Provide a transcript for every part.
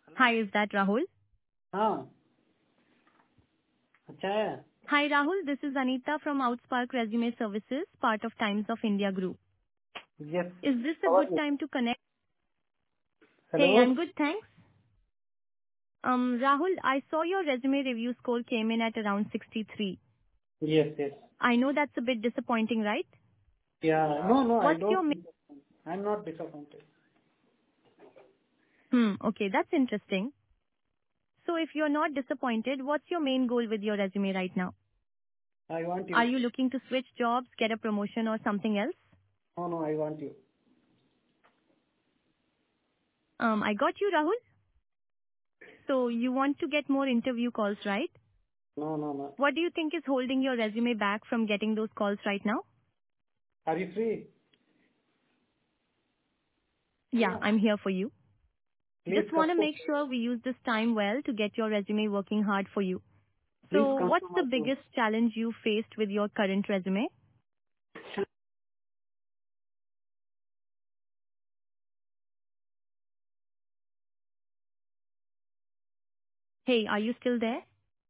Hi, is that Rahul? हाँ अच्छा है. Hi, Rahul. This is Anita from Outspark Resume Services, part of Times of India Group. Yes. Is this a How are good you? time to connect? Hello. Hey, I'm good, thanks. Rahul, I saw your resume review score came in at around 63. Yes, yes. I know that's a bit disappointing, right? Yeah. No, I What's your don't. I'm not disappointed. Okay, that's interesting. So if you're not disappointed, what's your main goal with your resume right now? I want Are you. you looking to switch jobs, get a promotion or something else? No, I want you. I got you, Rahul. So you want to get more interview calls, right? No. What do you think is holding your resume back from getting those calls right now? Are you free? Yeah, I'm here for you. Please Just come. want to make sure we use this time well to get your resume working hard for you. Please So come what's to my the room. biggest challenge you faced with your current resume? Hey, are you still there?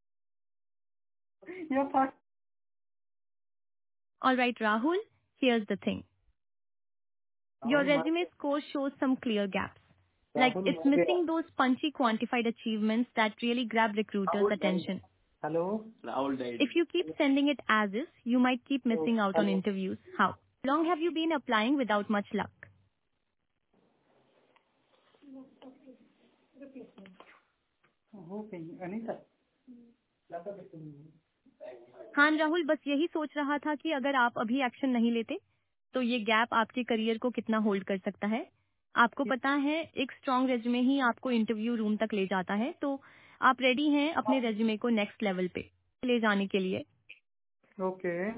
You're fast. Alright, Rahul, here's the thing. Your Rahul, resume score shows some clear gaps. Like Rahul, it's मर गया. missing those punchy quantified achievements that really grab recruiters' Rahul died. attention. Hello. Rahul died. If you keep sending it as is, you might keep Oh, missing out on hello. interviews. How long have you been applying without much luck? Okay, Anita. हाँ राहुल, बस यही सोच रहा था कि अगर आप अभी एक्शन नहीं लेते तो ये गैप आपके करियर को कितना होल्ड कर सकता है। आपको पता है एक स्ट्रांग रेज्यूमे ही आपको इंटरव्यू रूम तक ले जाता है, तो आप रेडी हैं अपने रेज्यूमे को नेक्स्ट लेवल पे ले जाने के लिए? Okay.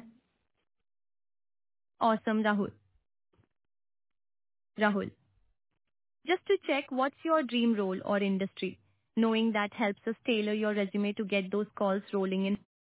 Awesome Rahul, just to check, what's your dream role or industry? Knowing that helps us tailor your resume to get those calls rolling in